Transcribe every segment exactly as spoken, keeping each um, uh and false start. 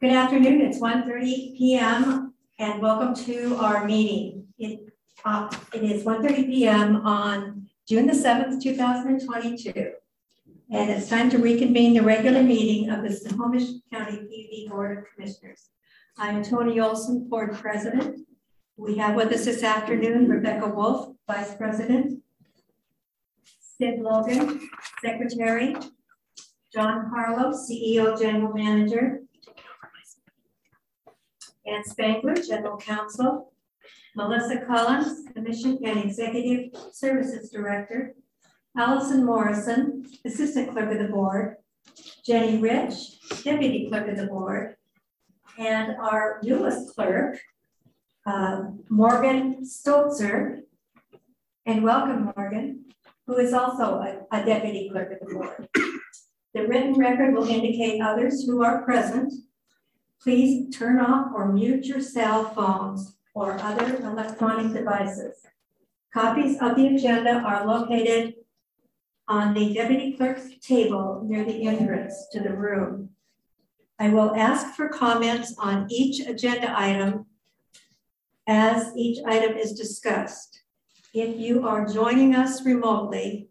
Good afternoon, it's one thirty p m and welcome to our meeting. It, uh, it is one thirty p m on June the seventh, two thousand twenty-two. And it's time to reconvene the regular meeting of the Snohomish County P U D Board of Commissioners. I'm Tony Olson, Board President. We have with us this afternoon Rebecca Wolf, Vice President, Sid Logan, Secretary, John Harlow, C E O, General Manager, Ann Spangler, General Counsel, Melissa Collins, Commission and Executive Services Director, Allison Morrison, Assistant Clerk of the Board, Jenny Rich, Deputy Clerk of the Board, and our newest clerk, uh, Morgan Stolzer, and welcome Morgan, who is also a, a Deputy Clerk of the Board. The written record will indicate others who are present. Please turn off or mute your cell phones or other electronic devices. Copies of the agenda are located on the Deputy Clerk's table near the entrance to the room. I will ask for comments on each agenda item as each item is discussed. If you are joining us remotely,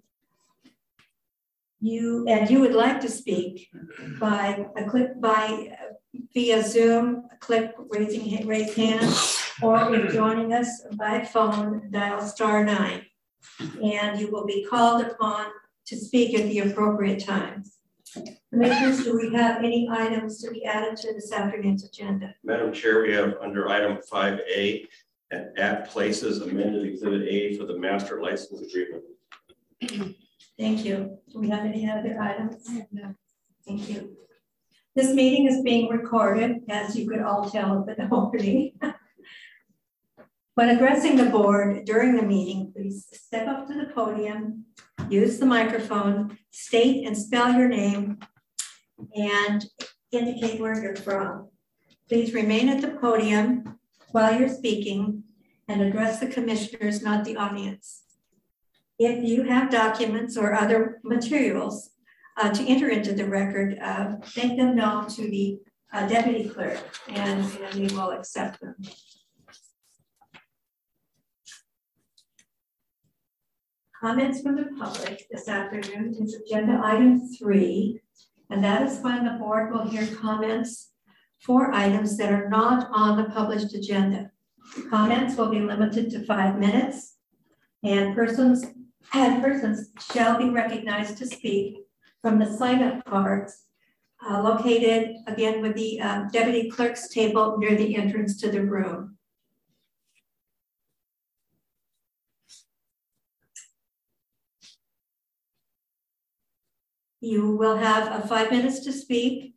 you and you would like to speak by a click by uh, via Zoom, click raising raise hand, or if joining us by phone, dial star nine, and you will be called upon to speak at the appropriate times. Commissioners, do we have any items to be added to this afternoon's agenda? Madam Chair, we have under item five A at, at places amended exhibit A for the master license agreement. Thank you. Do we have any other items? No. Thank you. This meeting is being recorded, as you could all tell at the opening. When addressing the board during the meeting, please step up to the podium, use the microphone, state and spell your name, and indicate where you're from. Please remain at the podium while you're speaking and address the commissioners, not the audience. If you have documents or other materials uh, to enter into the record, uh, make them known to the uh, Deputy Clerk, and, and we will accept them. Comments from the public this afternoon is agenda item three, and that is when the board will hear comments for items that are not on the published agenda. Comments will be limited to five minutes, and persons and persons shall be recognized to speak from the sign-up cards uh, located again with the uh, Deputy Clerk's table near the entrance to the room. You will have uh, five minutes to speak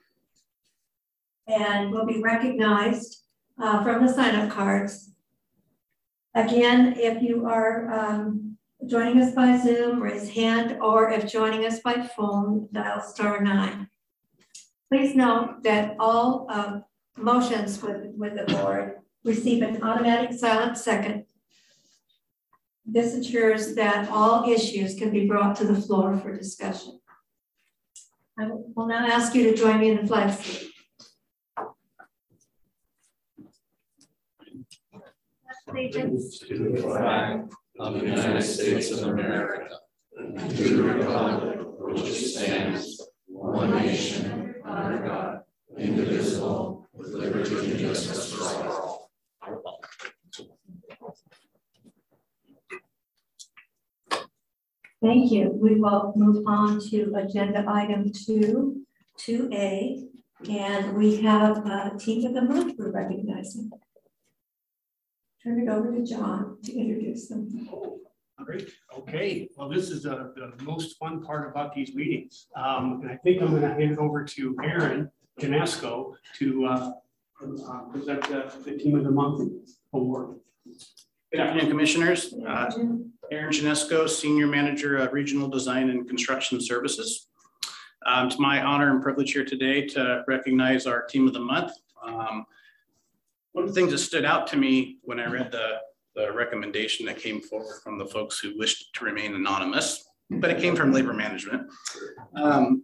and will be recognized uh, from the sign-up cards. Again, if you are um, joining us by Zoom, raise hand, or if joining us by phone, dial star nine. Please note that all uh, motions with, with the board receive an automatic silent second. This ensures that all issues can be brought to the floor for discussion. I will now ask you to join me in the flag salute. Allegiance to the flag of the United States of America and to the republic for which it stands, one nation, under God, indivisible, with liberty and justice for all. Thank you. We will move on to agenda item two, two A, and we have a team of the month we're recognizing. Turn it over to John to introduce them. Great. Okay. Well, this is uh, the most fun part about these meetings. Um, and I think I'm going to hand it over to Aaron Janesco to uh, uh, present uh, the Team of the Month award. Good afternoon, Commissioners. Uh, Aaron Janesco, Senior Manager of Regional Design and Construction Services. Um, it's my honor and privilege here today to recognize our Team of the Month. Um, one of the things that stood out to me when I read the, the recommendation that came forward from the folks who wished to remain anonymous, but it came from Labor Management. Um,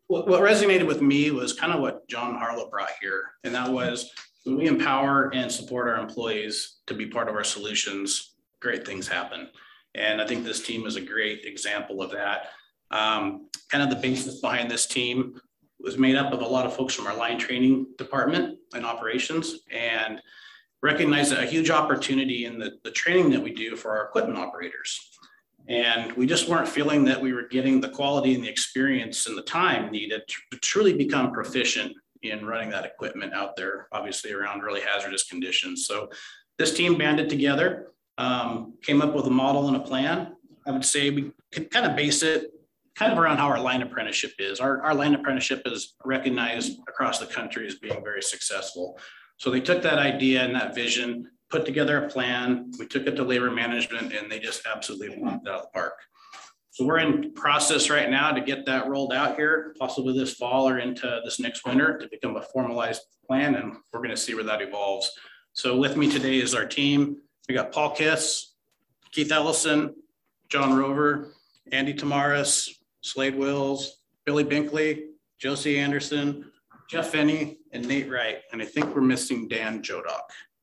what, what resonated with me was kind of what John Harlow brought here. And that was when we empower and support our employees to be part of our solutions, great things happen. And I think this team is a great example of that. Um, kind of the basis behind this team was made up of a lot of folks from our line training department and operations, and recognized a huge opportunity in the, the training that we do for our equipment operators. And we just weren't feeling that we were getting the quality and the experience and the time needed to truly become proficient in running that equipment out there, obviously around really hazardous conditions. So this team banded together, um, came up with a model and a plan. I would say we could kind of base it kind of around how our line apprenticeship is. Our, our line apprenticeship is recognized across the country as being very successful. So they took that idea and that vision, put together a plan. We took it to labor management, and they just absolutely knocked it out of the park. So we're in process right now to get that rolled out here, possibly this fall or into this next winter, to become a formalized plan, and we're going to see where that evolves. So with me today is our team. We got Paul Kiss, Keith Ellison, John Rover, Andy Tamaris, Slade Wills, Billy Binkley, Josie Anderson, Jeff Finney, and Nate Wright. And I think we're missing Dan Jodock.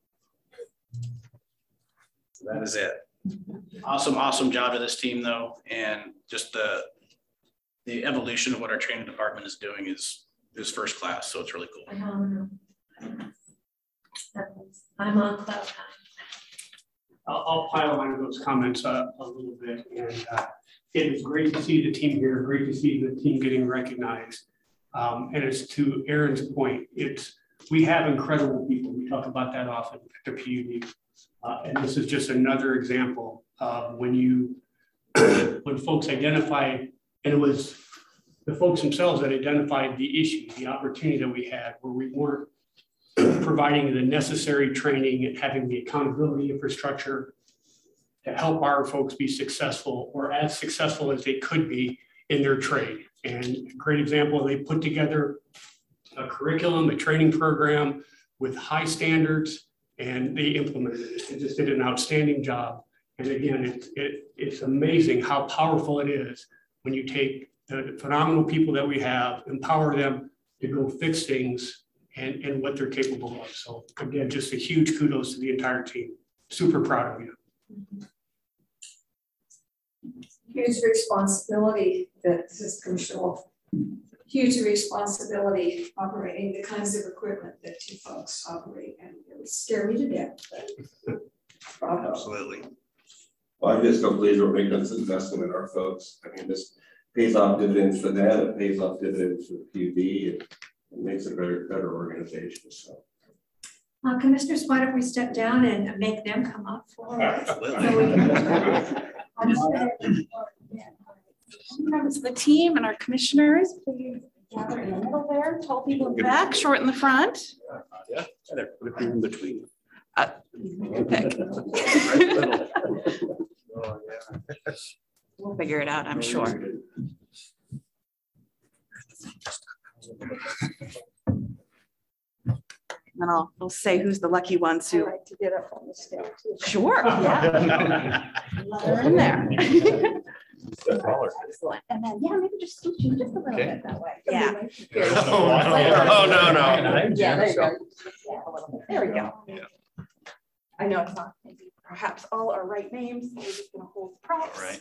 So that is it. Awesome, awesome job to this team though. And just the, the evolution of what our training department is doing is, is first class. So it's really cool. I'm on cloud nine. I'll, I'll pile on those comments uh, a little bit. And uh, it was great to see the team here, great to see the team getting recognized. Um, and it's to Aaron's point, it's, we have incredible people. We talk about that often at the P U D. Uh, and this is just another example of when you, when folks identify, and it was the folks themselves that identified the issue, the opportunity that we had where we weren't providing the necessary training and having the accountability infrastructure to help our folks be successful or as successful as they could be in their trade. And a great example, they put together a curriculum, a training program with high standards, and they implemented it and just did an outstanding job. And again, it, it, it's amazing how powerful it is when you take the phenomenal people that we have, empower them to go fix things and, and what they're capable of. So again, just a huge kudos to the entire team. Super proud of you. Huge responsibility that this is control. Huge responsibility operating the kinds of equipment that you folks operate, and it would scare me to death. But bravo. Absolutely. Well, I'm just so pleased we're making this investment in our folks. I mean, this pays off dividends for them, it pays off dividends for the P U D, and it makes it a better, better organization. So, Uh, commissioners, why don't we step down and make them come up for us? Members of the team and our commissioners, please gather in the middle there. Tall people in the back, short in the front. Yeah, there, put it in between. Uh, pick. We'll figure it out, I'm sure. And then I'll, I'll say who's the lucky ones who. I like to get up on the step too. Sure. Yeah. They're in there. Excellent. And then, yeah, maybe just scooch you just a little okay. bit that way. Yeah. Oh, no. Oh, no, no. Yeah, there you go. Yeah, a little bit. There we go. Yeah. I know it's not maybe perhaps all our right names. So we're just going to hold props. All right.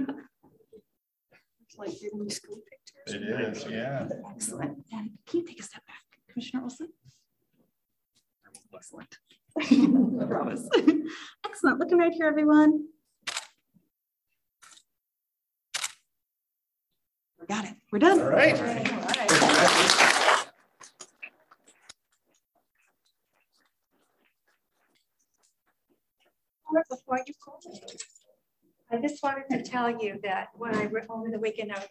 It's like you're going to be school pictures. It is, yeah. Excellent. And can you take a step back, Commissioner Olson? Excellent. I promise. Excellent. Looking right here, everyone. We got it. We're done. All right. All right. All right. Before you call me, I just wanted to tell you that when I went over the weekend, I,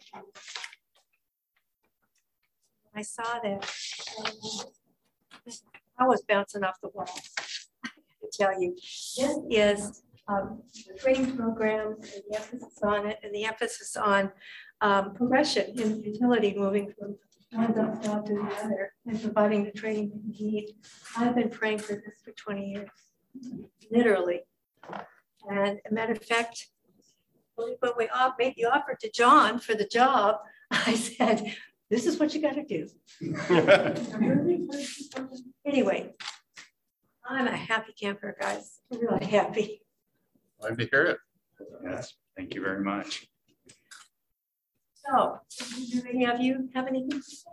I saw that um, I was bouncing off the walls. I have to tell you, this is um, the training program and the emphasis on it, and the emphasis on um, progression in utility, moving from one job to the other and providing the training that you need. I've been praying for this for twenty years, literally. And a matter of fact, when we made the offer to John for the job, I said, This is what you got to do. Anyway, I'm a happy camper, guys. I'm really happy. Glad to hear it. Yes, thank you very much. So, do any of you have anything to say?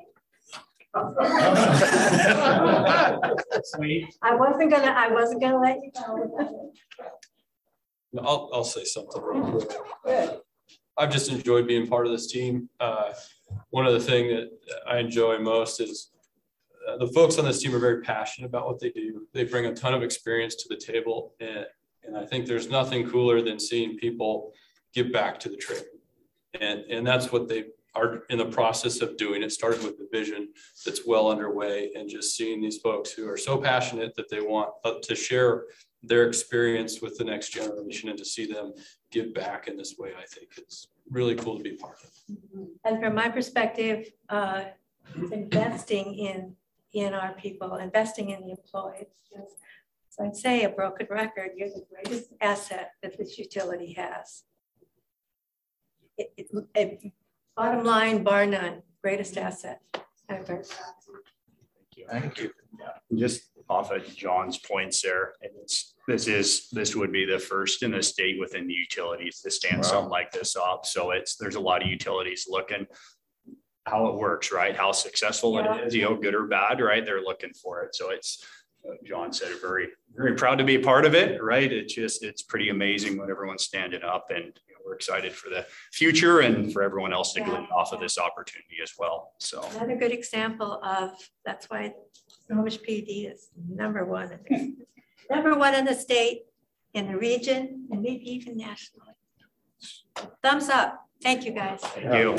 Sweet. I wasn't gonna. I wasn't gonna let you go. I'll, I'll say something real quick. Good. I've just enjoyed being part of this team. Uh, one of the things that I enjoy most is uh, the folks on this team are very passionate about what they do. They bring a ton of experience to the table. And, and I think there's nothing cooler than seeing people give back to the trade. And, and that's what they are in the process of doing. It started with the vision that's well underway, and just seeing these folks who are so passionate that they want to share their experience with the next generation, and to see them give back in this way, I think it's really cool to be part of. And from my perspective, uh, investing in in our people, investing in the employees. So I'd say a broken record, you're the greatest asset that this utility has. It, it, it, bottom line, bar none, greatest asset. I'm very proud. Thank you. Thank you. Yeah. Just off of John's points there, and it's this is this would be the first in the state within the utilities to stand wow. something like this up. So it's there's a lot of utilities looking how it works, right? How successful yeah. it is, you know, good or bad, right? They're looking for it. So it's uh, John said, very, very proud to be a part of it, right? It's just it's pretty amazing when everyone's standing up, and you know, we're excited for the future and for everyone else to yeah. glean off of this opportunity as well. So another good example of that's why Snohomish P D is number one, number one in the state, in the region, and maybe even nationally. Thumbs up. Thank you, guys. Thank you.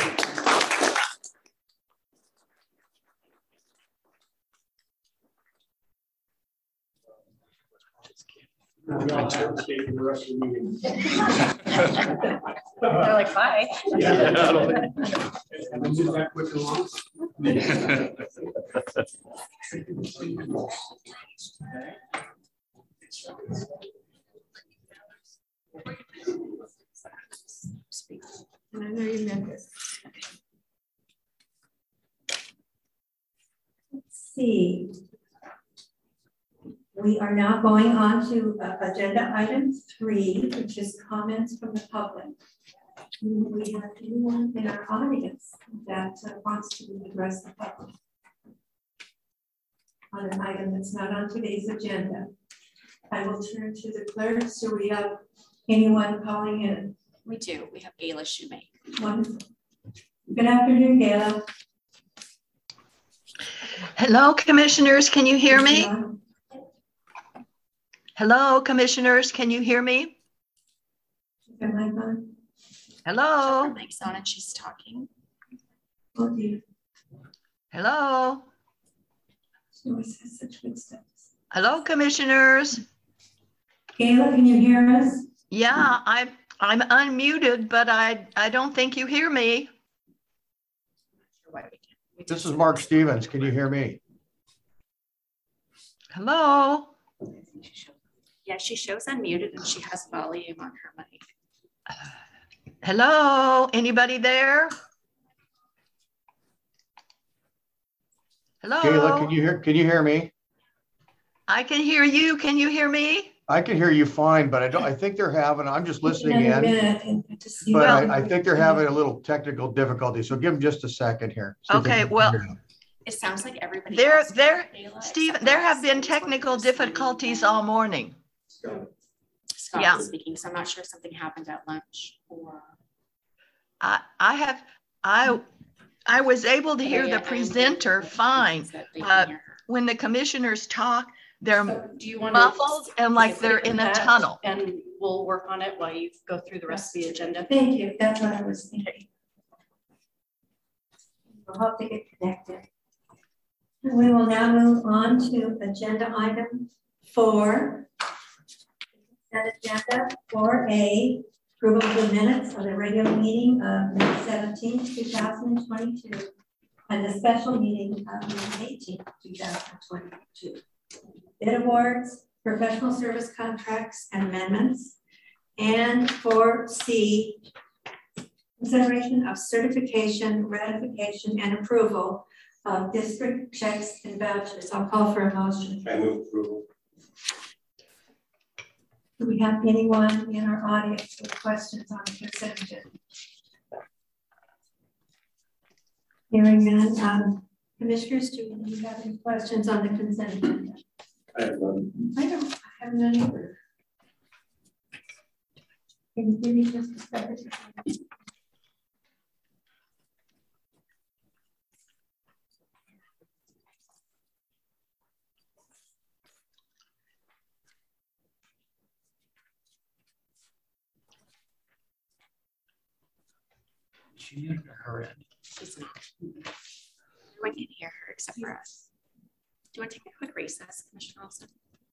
We all have to stay for the rest of the meeting. They're like, bye. Yeah. And then just that quick along. And I know you meant this. Let's see. We are now going on to uh, agenda item three, which is comments from the public. We have anyone in our audience that uh, wants to address the public on an item that's not on today's agenda. I will turn to the clerks. Do we have anyone calling in? We do. We have Gayla Shoemake. Wonderful. Good afternoon, Gayla. Hello, commissioners. Can you hear me? Hello, commissioners. Can you hear me? Hello. Her mic's on and she's talking. Oh, dear. Hello. She always has such good stuff. Hello, commissioners. Gayla, can you hear us? Yeah, I, I'm unmuted, but I, I don't think you hear me. This is Mark Stevens. Can you hear me? Hello. Yeah, she shows unmuted and she has volume on her mic. Hello, anybody there? Hello. Gayla, can you hear? Can you hear me? I can hear you. Can you hear me? I can hear you fine, but I don't. I think they're having. I'm just listening in, but I, I think they're having a little technical difficulty. So give them just a second here. Okay. Well, it sounds like everybody. There, there, Steve. There have been technical difficulties all morning. Scott yeah. was speaking, so I'm not sure if something happened at lunch or. I, I have, I, I was able to hear the presenter fine. Uh, when the commissioners talk, they're so do you want muffled to, and like they're in a tunnel. And we'll work on it while you go through the rest of the agenda. Thank you. That's what I was thinking. We'll hope to get connected. We will now move on to agenda item four. That agenda four A, approval of the minutes of the regular meeting of May seventeenth, two thousand twenty-two, and the special meeting of May eighteenth, two thousand twenty-two. Bid awards, professional service contracts and amendments, and four C, Consideration of certification, ratification, and approval of district checks and vouchers. I'll call for a motion. I move approval. Do we have anyone in our audience with questions on the consent agenda? Hearing none, um, commissioners, do you have any questions on the consent agenda? I have none. I don't I have none either. Can you give me just a second? She did her end. She's not. Everyone can hear her except for us. Do you want to take a quick recess, Commissioner Olson?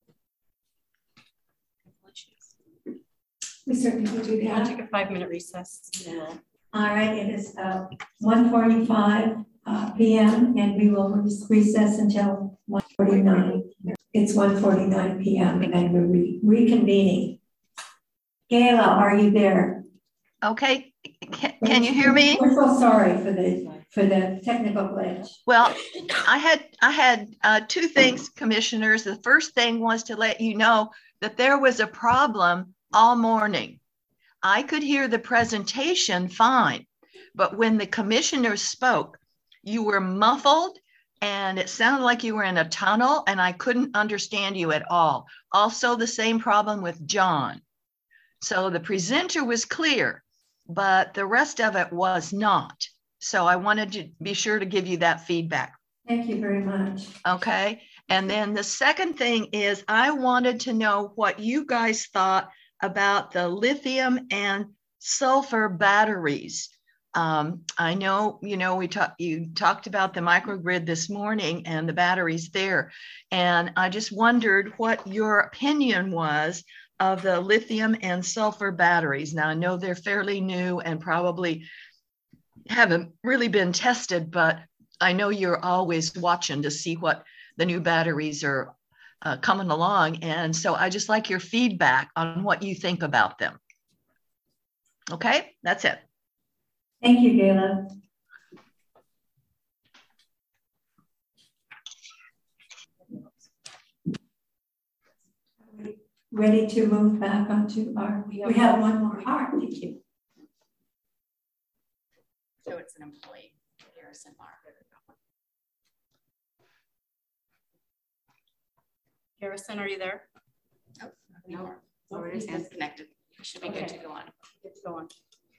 We certainly can do that. Take a five minute recess. Yeah. All right, it is uh, one forty-five uh, p m and we will recess until one forty-nine. It's one forty-nine p m and we're re reconvening. Gayla, are you there? Okay, can, can you hear me? We're so sorry for the for the technical glitch. Well, I had I had uh, two things, commissioners. The first thing was to let you know that there was a problem all morning. I could hear the presentation fine, but when the commissioners spoke, you were muffled and it sounded like you were in a tunnel and I couldn't understand you at all. Also, the same problem with John. So the presenter was clear, but the rest of it was not. So I wanted to be sure to give you that feedback. Thank you very much. Okay. And then the second thing is I wanted to know what you guys thought about the lithium and sulfur batteries. Um, I know, you know, we talked, you talked about the microgrid this morning and the batteries there. And I just wondered what your opinion was of the lithium and sulfur batteries. Now I know they're fairly new and probably haven't really been tested, but I know you're always watching to see what the new batteries are uh, coming along. And so I just like your feedback on what you think about them. Okay, that's it. Thank you, Gayla. Ready to move back onto our, we have, we have one more part. Thank you. So it's an employee, Garrison Mark. Garrison, are you there? Oh, no. Oh, his hand's connected. We should be okay. Good to go on. Good to go on.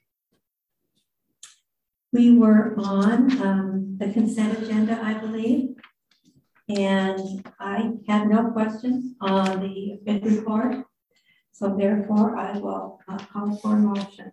We were on um, the consent agenda, I believe, and I have no questions on the bid report. So therefore, I will uh, call for a motion.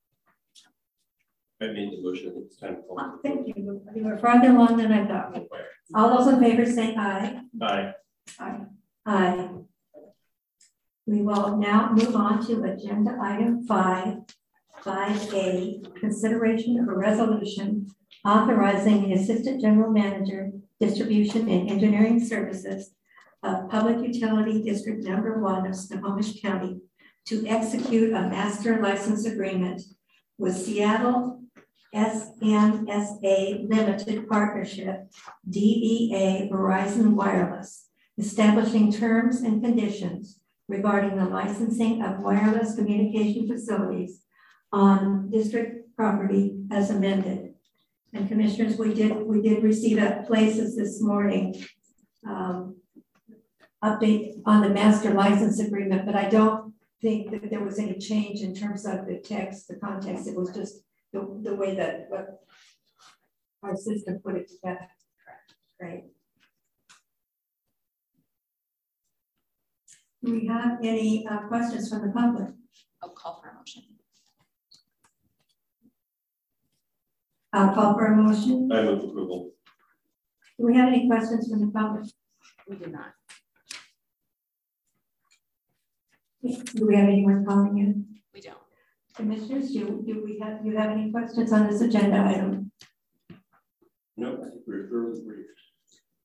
I made the motion. It's time to call. Oh, thank you. You were farther along than I thought. All those in favor say aye. Aye. Aye. Aye. We will now move on to agenda item five, five A, consideration of a resolution authorizing the Assistant General Manager, Distribution and Engineering Services of Public Utility District Number One of Snohomish County to execute a master license agreement with Seattle S M S A Limited Partnership, D B A Verizon Wireless, establishing terms and conditions regarding the licensing of wireless communication facilities on district property as amended. And commissioners, we did we did receive at places this morning um, update on the master license agreement, but I don't think that there was any change in terms of the text, the context. It was just the, the way that what our system put it together. Right. Do we have any uh, questions from the public? I'll call for a motion. I'll call for a motion. I move approval. Do we have any questions from the public? We do not. Do we have anyone calling in? We don't. Commissioners, do, do we have you have any questions on this agenda item? No, I think we're thoroughly briefed.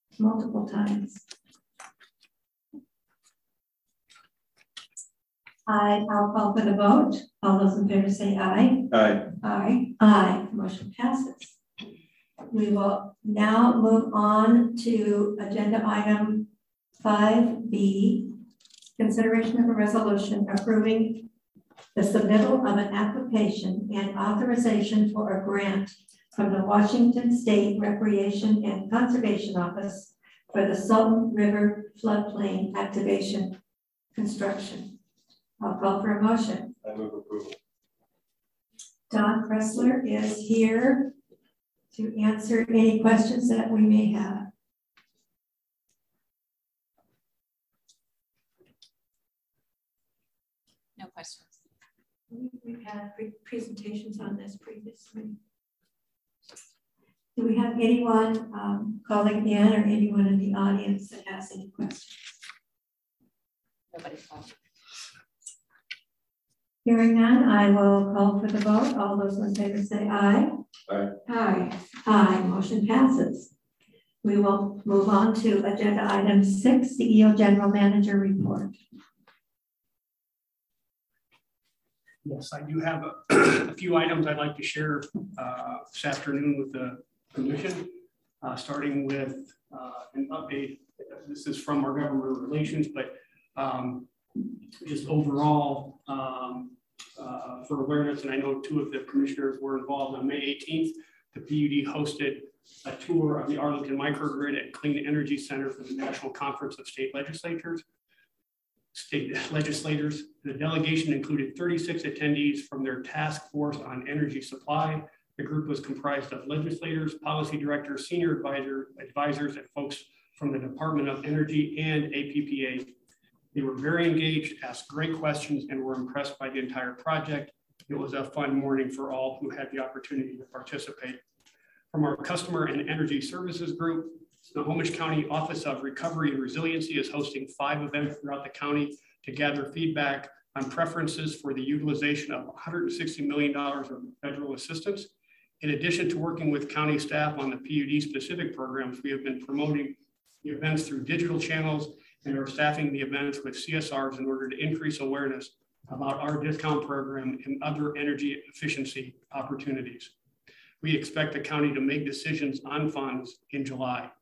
Multiple times. Aye, I'll call for the vote. All those in favor say aye. Aye. Aye. Aye, motion passes. We will now move on to agenda item five B, consideration of a resolution approving the submittal of an application and authorization for a grant from the Washington State Recreation and Conservation Office for the Salton River floodplain activation construction. I'll call for a motion. I move approval. Don Kressler is here to answer any questions that we may have. No questions. We've had pre presentations on this previously. Do we have anyone um, calling in or anyone in the audience that has any questions? Nobody's calling. Hearing none, I will call for the vote. All those in favor say aye. Aye. Aye. Aye. Motion passes. We will move on to agenda item six, C E O General Manager Report. Yes, I do have a, a few items I'd like to share uh, this afternoon with the commission, uh, starting with uh, an update. This is from our government relations, but um, just overall um, uh, for awareness, and I know two of the commissioners were involved on May eighteenth. The P U D hosted a tour of the Arlington Microgrid and Clean Energy Center for the National Conference of State Legislatures. State legislators. The delegation included thirty-six attendees from their task force on energy supply. The group was comprised of legislators, policy directors, senior advisor, advisors, and folks from the Department of Energy and A P P A. They were very engaged, asked great questions, and were impressed by the entire project. It was a fun morning for all who had the opportunity to participate. From our Customer and Energy Services Group, the Snohomish County Office of Recovery and Resiliency is hosting five events throughout the county to gather feedback on preferences for the utilization of one hundred sixty million dollars of federal assistance. In addition to working with county staff on the P U D specific programs, we have been promoting the events through digital channels and are staffing the events with C S Rs in order to increase awareness about our discount program and other energy efficiency opportunities. We expect the county to make decisions on funds in July.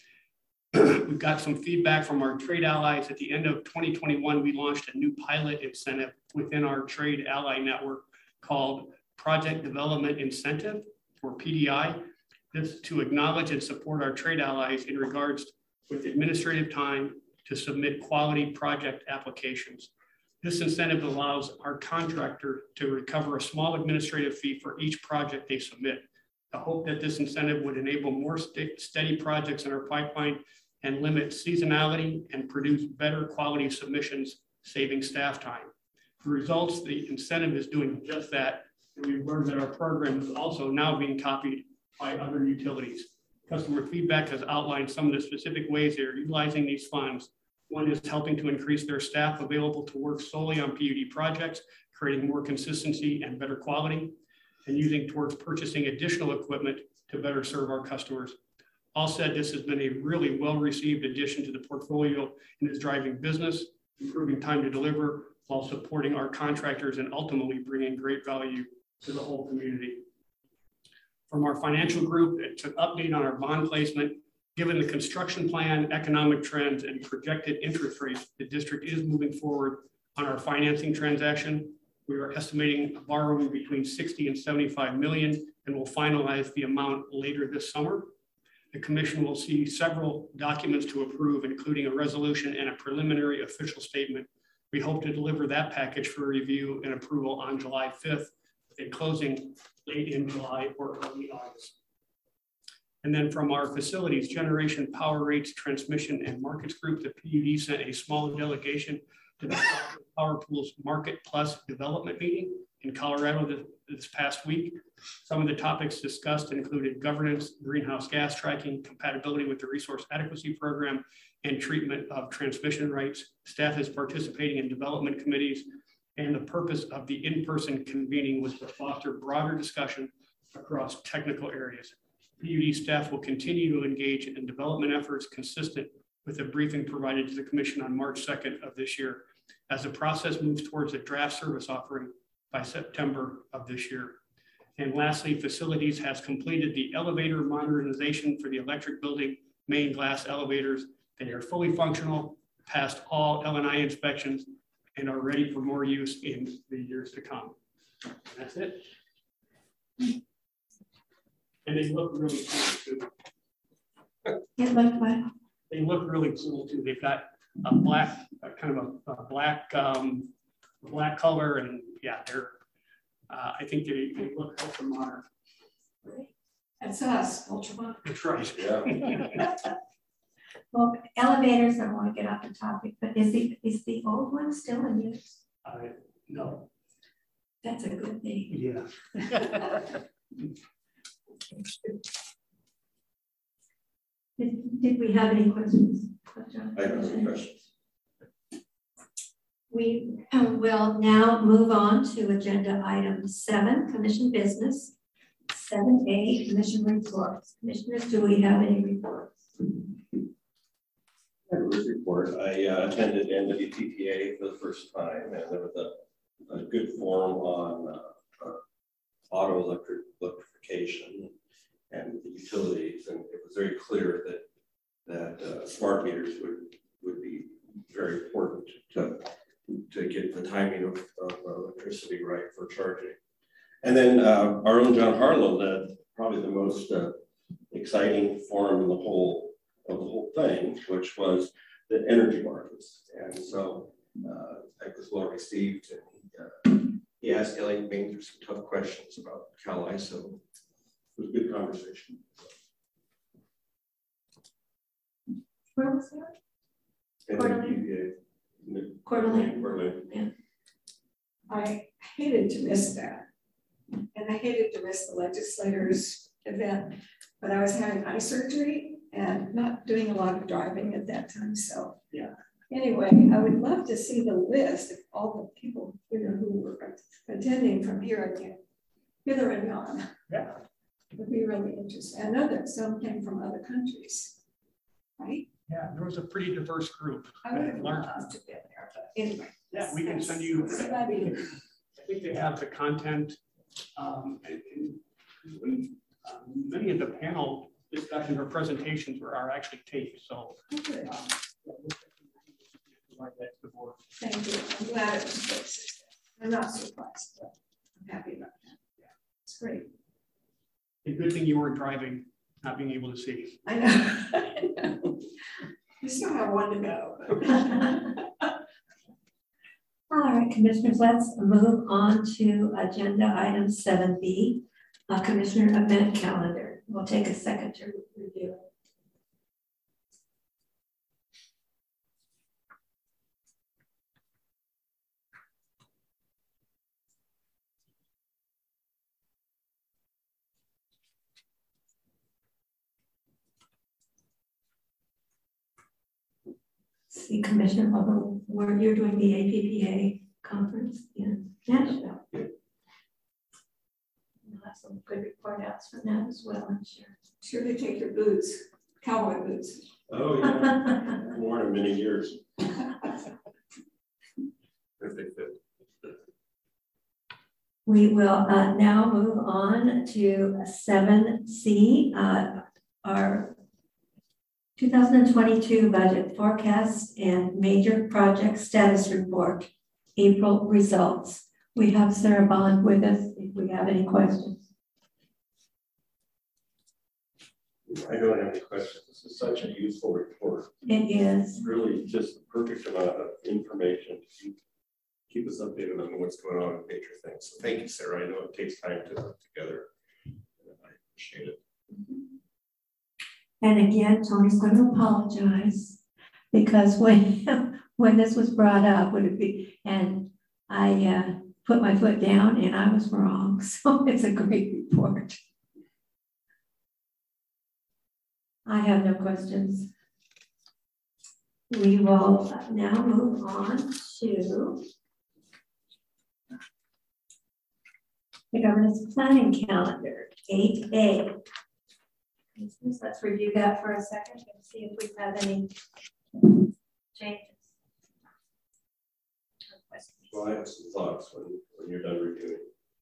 We've got some feedback from our trade allies. At the end of twenty twenty-one, we launched a new pilot incentive within our trade ally network called Project Development Incentive, or P D I. This to acknowledge and support our trade allies in regards with administrative time to submit quality project applications. This incentive allows our contractor to recover a small administrative fee for each project they submit. I hope that this incentive would enable more st steady projects in our pipeline and limit seasonality and produce better quality submissions, saving staff time. The results, the incentive is doing just that. And we've learned that our program is also now being copied by other utilities. Customer feedback has outlined some of the specific ways they're utilizing these funds. One is helping to increase their staff available to work solely on P U D projects, creating more consistency and better quality, and using towards purchasing additional equipment to better serve our customers. All said, this has been a really well-received addition to the portfolio and is driving business, improving time to deliver, while supporting our contractors and ultimately bringing great value to the whole community. From our financial group, it's an update on our bond placement. Given the construction plan, economic trends, and projected interest rates, the district is moving forward on our financing transaction. We are estimating borrowing between sixty and seventy-five million, and will finalize the amount later this summer. The commission will see several documents to approve, including a resolution and a preliminary official statement. We hope to deliver that package for review and approval on July fifth, and closing late in July or early August. And then from our facilities, generation, power rates, transmission, and markets group, the P U D sent a small delegation to the Power Pools Market Plus development meeting in Colorado this, this past week. Some of the topics discussed included governance, greenhouse gas tracking, compatibility with the resource adequacy program, and treatment of transmission rights. Staff is participating in development committees, and the purpose of the in-person convening was to foster broader discussion across technical areas. P U D staff will continue to engage in development efforts consistent with the briefing provided to the commission on March second of this year. as the process moves towards a draft service offering by September of this year. And lastly, facilities has completed the elevator modernization for the electric building main glass elevators. They are fully functional, passed all L and I inspections, and are ready for more use in the years to come. And that's it. And they look really cool too. It looked like They look really cool too. They've got a black, a kind of a, a black, um, black color, and yeah, they're. Uh, I think they, they look ultra modern. That's us, ultra modern. That's right. Yeah. Well, elevators, I want to get off the topic, but is the is the old one still in use? Uh, no. That's a good thing. Yeah. Did, did we have any questions? I have some questions. We will now move on to agenda item seven, commission business. seven A, commission reports. Commissioners, do we have any reports? Report. I uh, attended N W P P A for the first time, and there was a, a good forum on uh, uh, auto electric electrification and the utilities, and it was very clear that that uh, smart meters would would be very important to to get the timing of, of electricity right for charging. And then uh, our own John Harlow led probably the most uh, exciting forum in the whole of the whole thing, which was the energy markets. And so uh, I was well received, and uh, he asked Elliot Banger some tough questions about Cal I S O. It was a good conversation. Where was that? Coeur d'Alene. Coeur d'Alene. Coeur d'Alene. Yeah. I hated to miss that. And I hated to miss the legislators event, but I was having eye surgery and not doing a lot of driving at that time. So yeah. Anyway, I would love to see the list of all the people, you know, who were attending from here and hither and yon. Yeah. It would be really interesting. I know that some came from other countries, right? Yeah, there was a pretty diverse group. I would have loved to be there, but anyway. Yeah, we can send you. I think they have the content, um, and, and we, um, many of the panel discussions or presentations were are actually taped. So, um, provide that to the board. Thank you. I'm glad it was fixed. I'm not surprised, but I'm happy about that. Yeah, it's great. A good thing you weren't driving, not being able to see. I know. I know. We still have one to go. All right, commissioners, let's move on to agenda item seven B, uh, commissioner event calendar. We'll take a second to review it. See, Commissioner, although where you're doing the A P P A conference in Nashville. We'll have some good report outs from that as well, I'm sure. Sure to take your boots, cowboy boots. Oh yeah, worn in many years. If they fit. We will uh, now move on to seven C, uh, our two thousand twenty-two budget forecast and major project status report, April results. We have Sarah Bond with us if we have any questions. I don't have any questions. This is such a useful report. It is. Really just the perfect amount of information to keep, keep us updated on what's going on with major things. So thank you, Sarah. I know it takes time to put together. I appreciate it. And again, Tony's going to apologize because when when this was brought up, would it be, and I uh, put my foot down and I was wrong. So it's a great report. I have no questions. We will now move on to the governance planning calendar, eight A. Let's review that for a second and see if we have any changes. Well, I have some thoughts when, when you're done reviewing.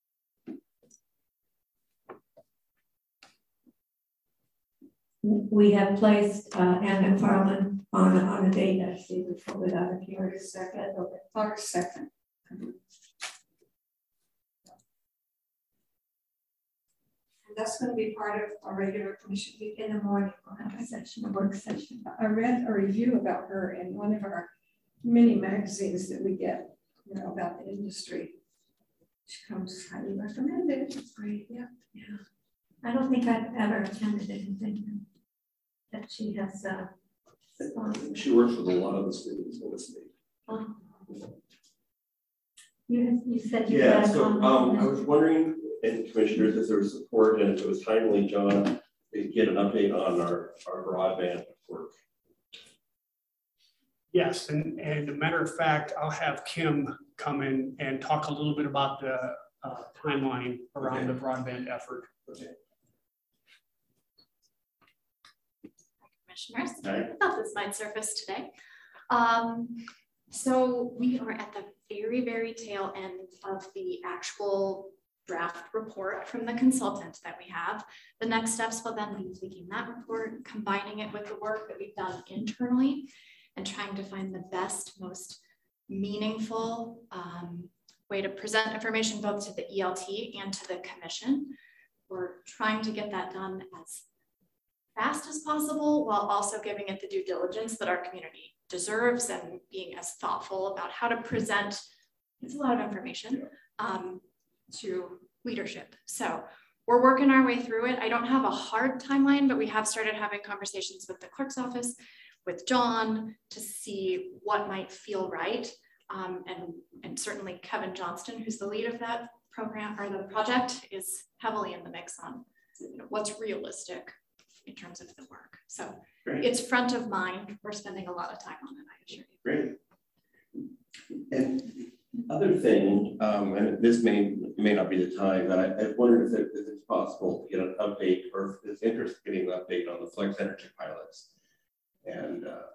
We have placed uh, Anna Farman on, on a date. I see we pulled it out of here in a second. Okay, Our second. And that's going to be part of our regular commission week in the morning. We'll have a session, a work session. I read a review about her in one of our many magazines that we get, you know, about the industry. She comes highly recommended. It's great. Yeah. Yeah. I don't think I've ever attended anything that she has. Uh, she works with a lot of the students in the state. Oh. You, you said you yeah. had So um, I was wondering, and commissioners, if there was support and if it was timely, John, to get an update on our our broadband work. Yes, and, and a matter of fact, I'll have Kim come in and talk a little bit about the uh, timeline around okay. the broadband effort. Okay. Commissioners, I thought this might surface today. Um, so we are at the very, very tail end of the actual draft report from the consultant that we have. The next steps will then be taking that report, combining it with the work that we've done internally, and trying to find the best, most meaningful um, way to present information both to the E L T and to the commission. We're trying to get that done as fast as possible while also giving it the due diligence that our community deserves and being as thoughtful about how to present, it's a lot of information, um, to leadership. So we're working our way through it. I don't have a hard timeline, but we have started having conversations with the clerk's office, with John, to see what might feel right. Um, and, and certainly Kevin Johnston, who's the lead of that program or the project, is heavily in the mix on, you know, what's realistic in terms of the work. So Great. It's front of mind. We're spending a lot of time on it, I assure you. Great. And other thing, um, and this may may not be the time, but I, I wondered if, it, if it's possible to get an update, or if there's interest in getting an update on the Flex Energy pilots. And uh,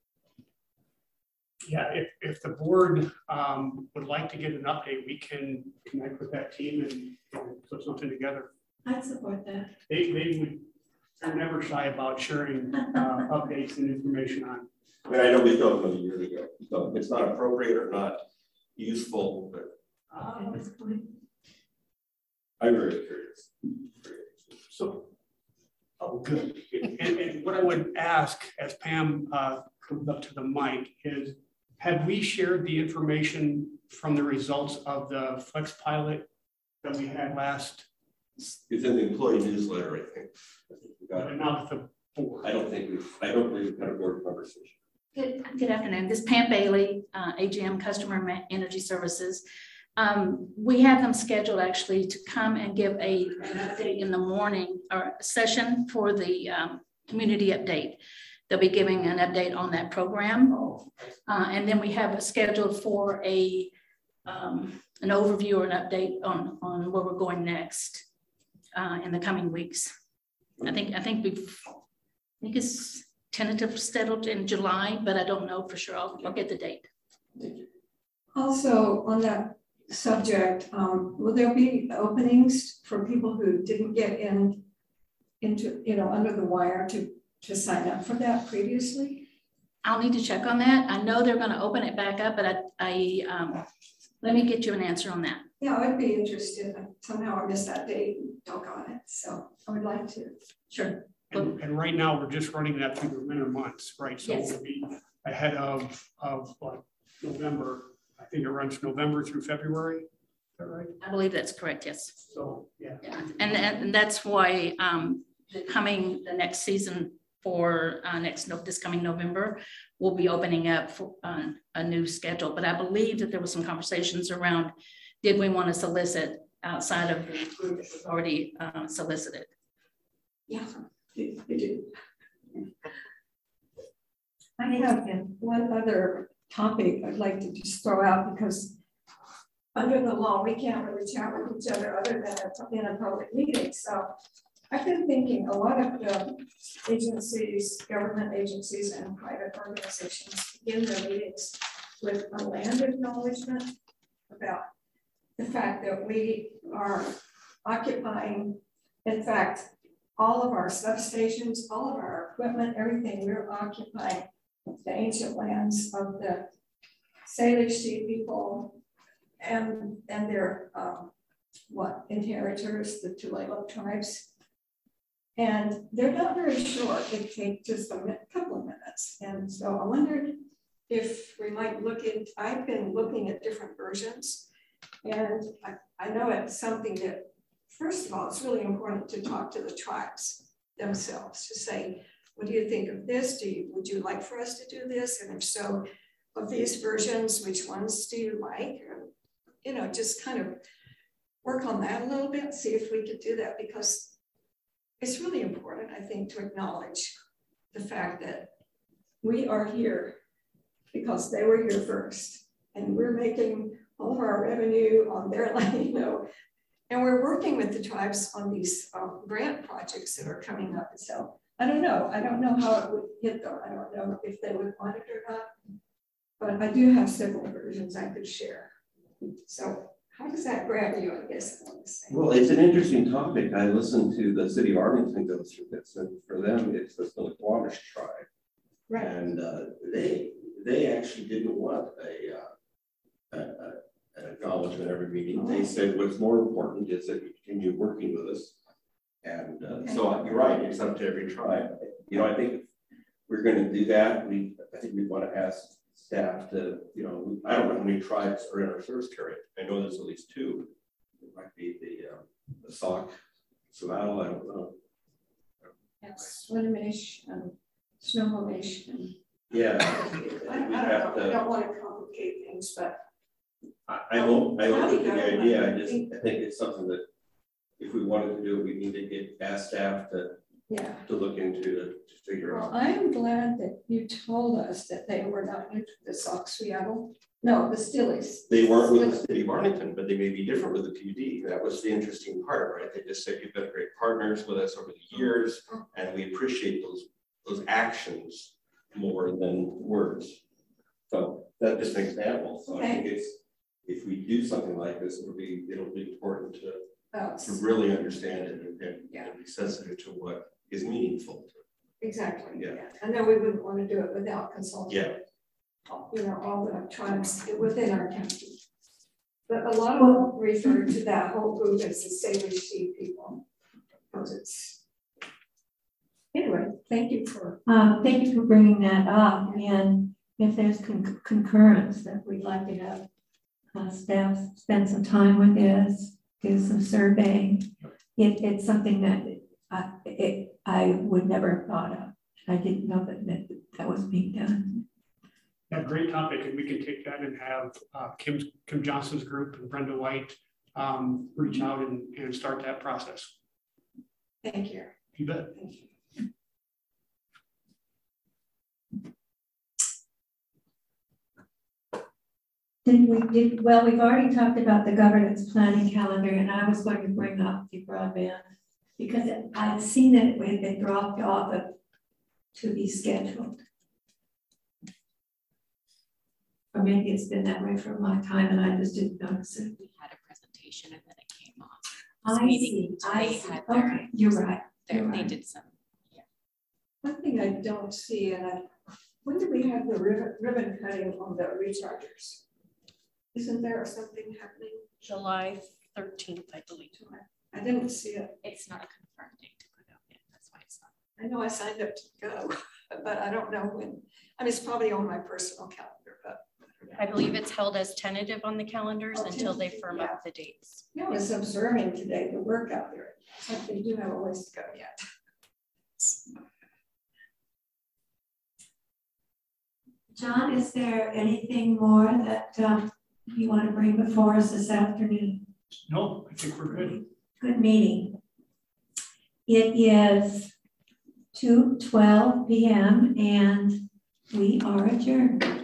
yeah, if, if the board um, would like to get an update, we can connect with that team and, and put something together. I'd support that. They, they would, they're never shy about sharing uh, updates and information on. I mean, I know we talked about a year ago, so it's not appropriate or not useful, but uh, at this point, I'm very curious. So, oh, good. And, and what I would ask, as Pam uh, comes up to the mic, is have we shared the information from the results of the Flex pilot that we had last? It's in the employee newsletter, I think. I think we got it. Not the board. I don't think we've, I don't believe we've had a board conversation. Good, good afternoon. This is Pam Bailey, uh, A G M Customer Energy Services. Um, we have them scheduled actually to come and give a, an update in the morning or session for the um, community update. They'll be giving an update on that program. Uh, and then we have it scheduled for a um, an overview or an update on, on where we're going next uh, in the coming weeks. I think, I think we've, I think it's tentative scheduled in July, but I don't know for sure. I'll, I'll get the date. Also on that subject, um, will there be openings for people who didn't get in into, you know, under the wire to, to sign up for that previously? I'll need to check on that. I know they're going to open it back up, but I, I um, let me get you an answer on that. Yeah, I'd be interested. Somehow I missed that date and don't got it. So I would like to. Sure. And, and right now we're just running that through the winter months, right? So yes. We'll be ahead of, of what, November. I think it runs November through February. Is that right? I believe that's correct, yes. So, yeah. yeah. And, and that's why um, coming the next season for uh, next, no, this coming November, we'll be opening up for uh, a new schedule. But I believe that there was some conversations around, did we want to solicit outside of the group that was already uh, solicited? Yeah, they, they do. I have one other topic I'd like to just throw out, because under the law, we can't really chat with each other other than in a public meeting. So I've been thinking a lot of the agencies, government agencies and private organizations begin their meetings with a land acknowledgement about the fact that we are occupying, in fact, all of our substations, all of our equipment, everything, we're occupying the ancient lands of the Salish Sea people and, and their, um, what, inheritors, the Tulalip tribes. And they're not very short, they take just a minute, couple of minutes. And so I wondered if we might look at, I've been looking at different versions, and I, I know it's something that, first of all, it's really important to talk to the tribes themselves, to say, what do you think of this? Do you, would you like for us to do this? And if so, of these versions, which ones do you like? Or, you know, just kind of work on that a little bit, see if we could do that, because it's really important, I think, to acknowledge the fact that we are here because they were here first, and we're making all of our revenue on their land, you know, and we're working with the tribes on these um, grant projects that are coming up. So I don't know, I don't know how it would hit them. I don't know if they would want it or not, but I do have several versions I could share. So how does that grab you, I guess I want to say? Well, it's an interesting topic. I listened to the city of Arlington go through this, and for them, it's the Snoqualmie tribe. Right. And uh, they they actually didn't want a, uh, a, a an acknowledgement every meeting. Oh. They said what's more important is that you continue working with us. And uh, okay. So you're right, it's up to every tribe. You know, I think if we're going to do that, we I think we want to ask staff to, you know, I don't know how many tribes are in our service area. I know there's at least two. It might be the, um, the Sauk, Savannah, I don't know. Yes, Swinomish, um, Snohomish. And yeah. I, I, don't know. To, I don't want to complicate things, but. I, I don't, I don't think the idea, I just, I think it's something that if we wanted to do it, we need to get ask staff to, yeah. to look into to, to figure well, out. I'm glad that you told us that they were not into the Sauk Seattle. No, the Stillies. They weren't with the city of Arlington, but they may be different with the P U D. That was the interesting part, right? They just said you've been great partners with us over the years, and we appreciate those those actions more than words. So that's just an example. So okay. I think it's if we do something like this, it'll be it'll be important to oh, to really understand it and, and, yeah. and be sensitive to what is meaningful. Exactly. Yeah. yeah. I know we wouldn't want to do it without consulting. Yeah. You know, all the tribes within our county. But a lot of them refer to that whole group as the Salish Sea people. Because it's anyway, thank you for um, thank you for bringing that up. And if there's con concurrence that we'd like to have uh, staff spend some time with this, do some surveying. It, it's something that I, it, I would never have thought of. I didn't know that that, that was being done. Yeah, great topic, and we can take that and have uh, Kim, Kim Johnson's group and Brenda White um, reach out and, and start that process. Thank you. You bet. Thank you. Did we did well? We've already talked about the governance planning calendar, and I was going to bring up the broadband because I've seen that it had been dropped off of to be scheduled. Or maybe it's been that way for a long time and I just didn't notice it. We had a presentation and then it came off. I see, I see. Okay, you're right. They right. did some, yeah. One thing I don't see, and I, when did we have the ribbon, ribbon cutting on the rechargers? Isn't there something happening? July thirteenth, I believe. I didn't see it. It's not a confirmed date to put out yet. That's why it's not. I know I signed up to go, but I don't know when. I mean, it's probably on my personal calendar, but. I believe it's held as tentative on the calendars oh, until they firm yeah. up the dates. Yeah, I was observing today the work out there. So they do have a ways to go yet. John, is there anything more that um, you want to bring before us this afternoon? No, I think we're good. Good meeting. It is two twelve p m and we are adjourned.